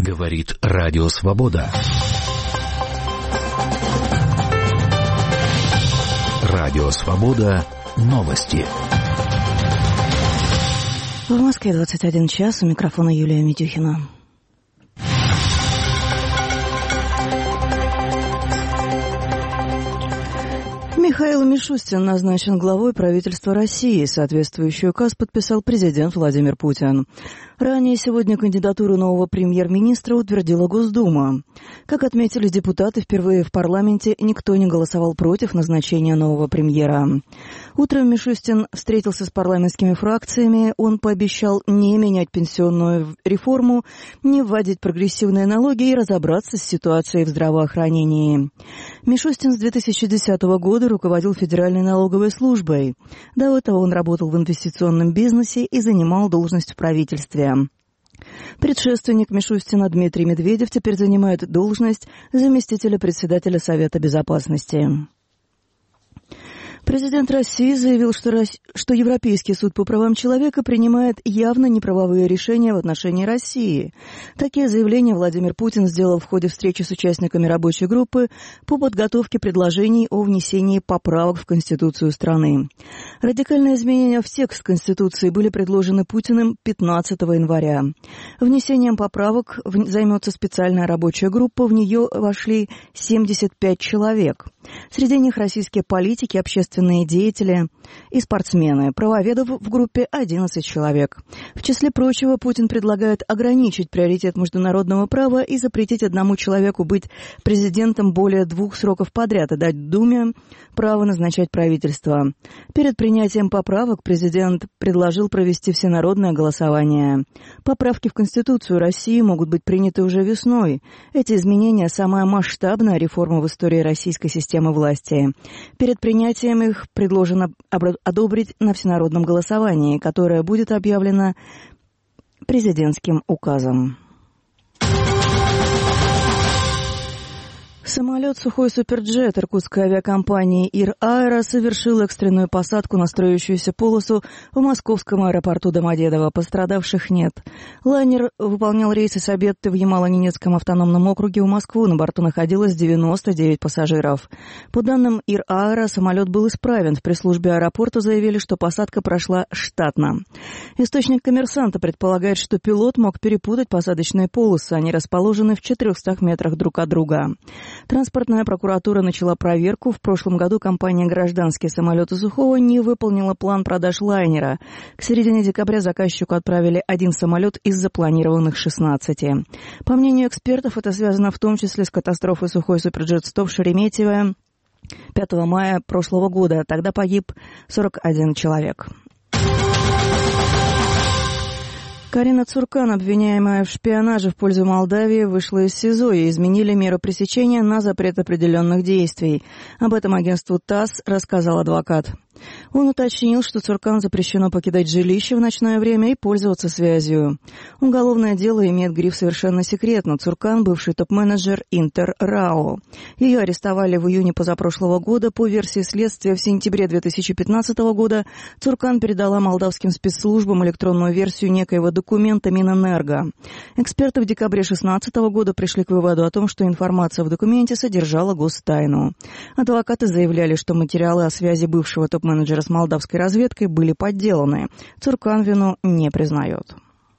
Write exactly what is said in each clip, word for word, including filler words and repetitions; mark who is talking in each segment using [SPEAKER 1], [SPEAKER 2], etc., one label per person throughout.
[SPEAKER 1] Говорит Радио Свобода. Радио Свобода. Новости.
[SPEAKER 2] В Москве двадцать один час. У микрофона Юлия Медюхина. Михаил Мишустин назначен главой правительства России. Соответствующий указ подписал президент Владимир Путин. Ранее сегодня кандидатуру нового премьер-министра утвердила Госдума. Как отметили депутаты, впервые в парламенте никто не голосовал против назначения нового премьера. Утром Мишустин встретился с парламентскими фракциями. Он пообещал не менять пенсионную реформу, не вводить прогрессивные налоги и разобраться с ситуацией в здравоохранении. Мишустин с две тысячи десятого года руководил Федеральной налоговой службой. До этого он работал в инвестиционном бизнесе и занимал должность в правительстве. Предшественник Мишустина Дмитрий Медведев теперь занимает должность заместителя председателя Совета Безопасности. Президент России заявил, что, Рос... что Европейский суд по правам человека принимает явно неправовые решения в отношении России. Такие заявления Владимир Путин сделал в ходе встречи с участниками рабочей группы по подготовке предложений о внесении поправок в Конституцию страны. Радикальные изменения в текст Конституции были предложены Путиным пятнадцатого января. Внесением поправок займется специальная рабочая группа, в нее вошли семьдесят пять человек. Среди них российские политики, общественные деятели и спортсмены. Правоведов в группе одиннадцать человек. В числе прочего, Путин предлагает ограничить приоритет международного права и запретить одному человеку быть президентом более двух сроков подряд и дать Думе право назначать правительство. Перед принятием поправок президент предложил провести всенародное голосование. Поправки в Конституцию России могут быть приняты уже весной. Эти изменения – самая масштабная реформа в истории российской системы власти. Перед принятием их предложено одобрить на всенародном голосовании, которое будет объявлено президентским указом. Самолет «Сухой Суперджет» иркутской авиакомпании «Ир Аэро» совершил экстренную посадку на строящуюся полосу в московском аэропорту Домодедово. Пострадавших нет. Лайнер выполнял рейсы с Обедты в Ямало-Ненецком автономном округе в Москву. На борту находилось девяносто девять пассажиров. По данным «Ир Аэро», самолет был исправен. В пресс-службе аэропорта заявили, что посадка прошла штатно. Источник «Коммерсанта» предполагает, что пилот мог перепутать посадочные полосы. Они расположены в четырехстах метрах друг от друга. Транспортная прокуратура начала проверку. В прошлом году компания «Гражданские самолеты Сухого» не выполнила план продаж лайнера. К середине декабря заказчику отправили один самолет из запланированных шестнадцати. По мнению экспертов, это связано в том числе с катастрофой «Сухой Суперджет сто» в Шереметьево пятого мая прошлого года. Тогда погиб сорок один человек. Карина Цуркан, обвиняемая в шпионаже в пользу Молдавии, вышла из СИЗО и изменили меру пресечения на запрет определенных действий. Об этом агентству ТАСС рассказал адвокат. Он уточнил, что Цуркан запрещено покидать жилище в ночное время и пользоваться связью. Уголовное дело имеет гриф «Совершенно секретно». Цуркан – бывший топ-менеджер Интер РАО. Ее арестовали в июне позапрошлого года. По версии следствия, в сентябре две тысячи пятнадцатого года Цуркан передала молдавским спецслужбам электронную версию некоего документа Минэнерго. Эксперты в декабре две тысячи шестнадцатого года пришли к выводу о том, что информация в документе содержала гостайну. Адвокаты заявляли, что материалы о связи бывшего топ-менеджера менеджера с молдавской разведкой были подделаны. Цуркан вину не признает.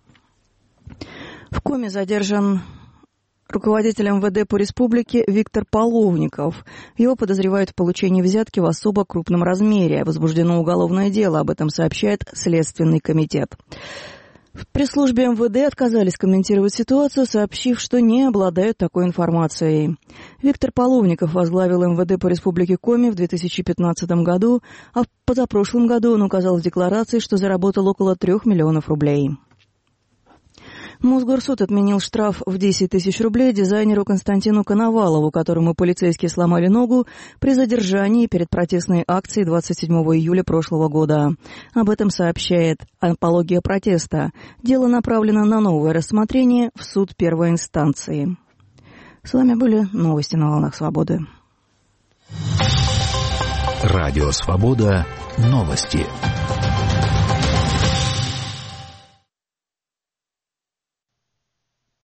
[SPEAKER 2] В коме задержан руководитель эм вэ дэ по республике Виктор Половников. Его подозревают в получении взятки в особо крупном размере. Возбуждено уголовное дело, об этом сообщает Следственный комитет. В пресс-службе эм вэ дэ отказались комментировать ситуацию, сообщив, что не обладают такой информацией. Виктор Половников возглавил эм вэ дэ по республике Коми в две тысячи пятнадцатом году, а в позапрошлом году он указал в декларации, что заработал около трех миллионов рублей. Мосгорсуд отменил штраф в десять тысяч рублей дизайнеру Константину Коновалову, которому полицейские сломали ногу при задержании перед протестной акцией двадцать седьмого июля прошлого года. Об этом сообщает «Апология протеста». Дело направлено на новое рассмотрение в суд первой инстанции. С вами были новости на волнах свободы.
[SPEAKER 1] Радио Свобода. Новости.